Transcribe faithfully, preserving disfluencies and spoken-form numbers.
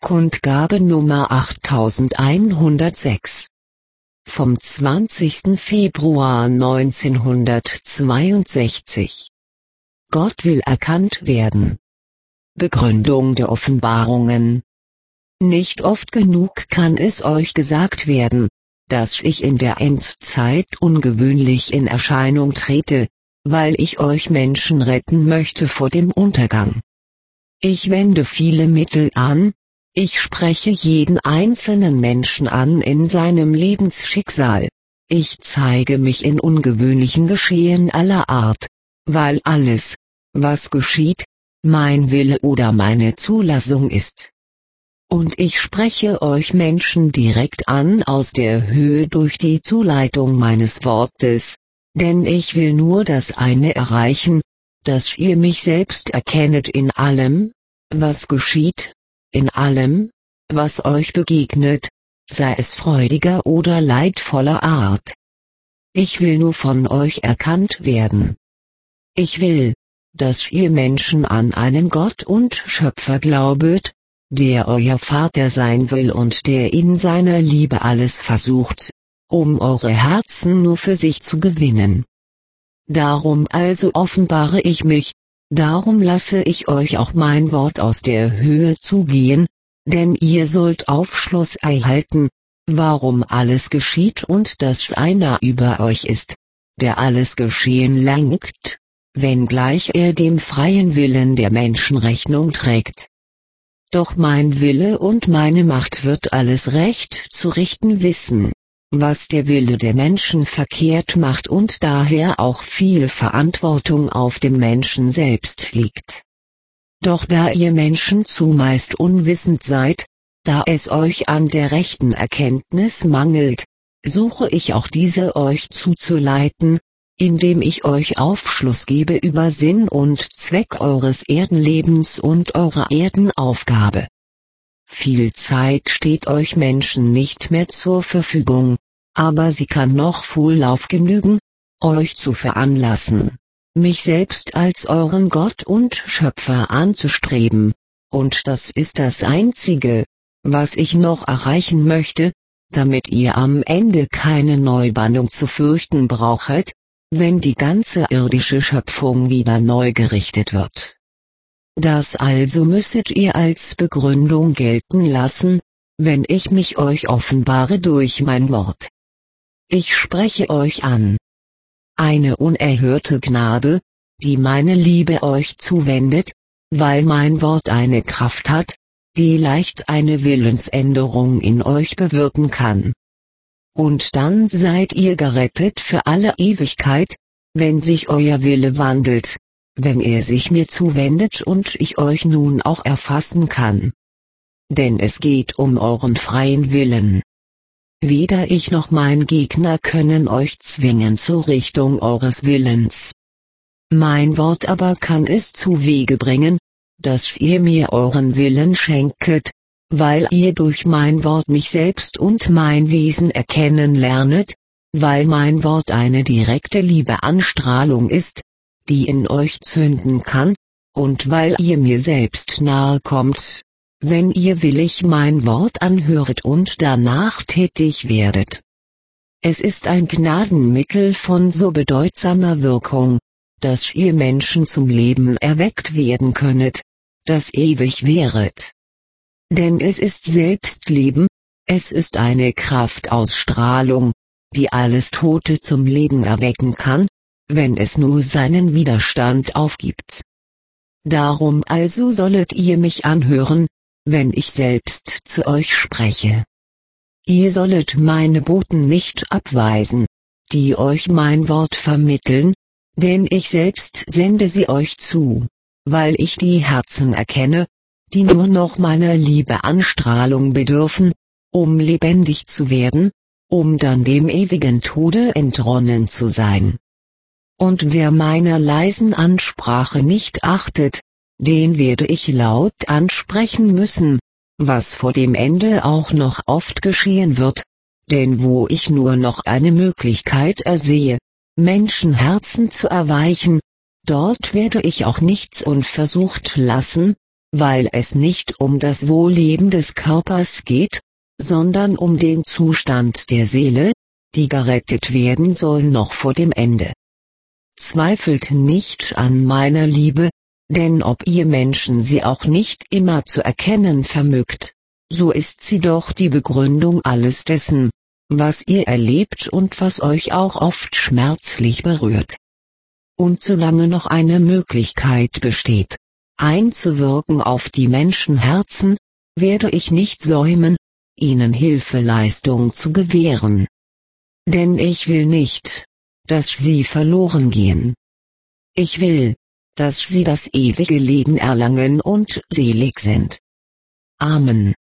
Kundgabe Nummer achttausendeinhundertsechs. Vom zwanzigsten Februar neunzehnhundertzweiundsechzig. Gott will erkannt werden. Begründung der Offenbarungen. Nicht oft genug kann es euch gesagt werden, dass ich in der Endzeit ungewöhnlich in Erscheinung trete, weil ich euch Menschen retten möchte vor dem Untergang. Ich wende viele Mittel an, ich spreche jeden einzelnen Menschen an in seinem Lebensschicksal, ich zeige mich in ungewöhnlichen Geschehen aller Art, weil alles, was geschieht, mein Wille oder meine Zulassung ist. Und ich spreche euch Menschen direkt an aus der Höhe durch die Zuleitung meines Wortes, denn ich will nur das eine erreichen, dass ihr mich selbst erkennet in allem, was geschieht, in allem, was euch begegnet, sei es freudiger oder leidvoller Art. Ich will nur von euch erkannt werden. Ich will, dass ihr Menschen an einen Gott und Schöpfer glaubet, der euer Vater sein will und der in seiner Liebe alles versucht, um eure Herzen nur für sich zu gewinnen. Darum also offenbare ich mich, darum lasse ich euch auch mein Wort aus der Höhe zugehen, denn ihr sollt Aufschluss erhalten, warum alles geschieht und dass einer über euch ist, der alles Geschehen lenkt, wenngleich er dem freien Willen der Menschen Rechnung trägt. Doch mein Wille und meine Macht wird alles recht zu richten wissen, was der Wille der Menschen verkehrt macht und daher auch viel Verantwortung auf dem Menschen selbst liegt. Doch da ihr Menschen zumeist unwissend seid, da es euch an der rechten Erkenntnis mangelt, suche ich auch diese euch zuzuleiten, indem ich euch Aufschluss gebe über Sinn und Zweck eures Erdenlebens und eurer Erdenaufgabe. Viel Zeit steht euch Menschen nicht mehr zur Verfügung, aber sie kann noch Vorlauf genügen, euch zu veranlassen, mich selbst als euren Gott und Schöpfer anzustreben, und das ist das Einzige, was ich noch erreichen möchte, damit ihr am Ende keine Neubannung zu fürchten brauchet, wenn die ganze irdische Schöpfung wieder neu gerichtet wird. Das also müsset ihr als Begründung gelten lassen, wenn ich mich euch offenbare durch mein Wort. Ich spreche euch an. Eine unerhörte Gnade, die meine Liebe euch zuwendet, weil mein Wort eine Kraft hat, die leicht eine Willensänderung in euch bewirken kann. Und dann seid ihr gerettet für alle Ewigkeit, wenn sich euer Wille wandelt, wenn er sich mir zuwendet und ich euch nun auch erfassen kann. Denn es geht um euren freien Willen. Weder ich noch mein Gegner können euch zwingen zur Richtung eures Willens. Mein Wort aber kann es zu Wege bringen, dass ihr mir euren Willen schenket, weil ihr durch mein Wort mich selbst und mein Wesen erkennen lernet, weil mein Wort eine direkte Liebeanstrahlung ist, die in euch zünden kann, und weil ihr mir selbst nahe kommt, wenn ihr willig mein Wort anhöret und danach tätig werdet. Es ist ein Gnadenmittel von so bedeutsamer Wirkung, dass ihr Menschen zum Leben erweckt werden könnet, das ewig wäret. Denn es ist Selbstleben, es ist eine Kraftausstrahlung, die alles Tote zum Leben erwecken kann, wenn es nur seinen Widerstand aufgibt. Darum also sollet ihr mich anhören, wenn ich selbst zu euch spreche. Ihr sollet meine Boten nicht abweisen, die euch mein Wort vermitteln, denn ich selbst sende sie euch zu, weil ich die Herzen erkenne, die nur noch meiner Liebeanstrahlung bedürfen, um lebendig zu werden, um dann dem ewigen Tode entronnen zu sein. Und wer meiner leisen Ansprache nicht achtet, den werde ich laut ansprechen müssen, was vor dem Ende auch noch oft geschehen wird, denn wo ich nur noch eine Möglichkeit ersehe, Menschenherzen zu erweichen, dort werde ich auch nichts unversucht lassen, weil es nicht um das Wohlleben des Körpers geht, sondern um den Zustand der Seele, die gerettet werden soll noch vor dem Ende. Zweifelt nicht an meiner Liebe, denn ob ihr Menschen sie auch nicht immer zu erkennen vermögt, so ist sie doch die Begründung alles dessen, was ihr erlebt und was euch auch oft schmerzlich berührt. Und solange noch eine Möglichkeit besteht, einzuwirken auf die Menschenherzen, werde ich nicht säumen, ihnen Hilfeleistung zu gewähren. Denn ich will nicht, dass sie verloren gehen. Ich will, dass sie das ewige Leben erlangen und selig sind. Amen.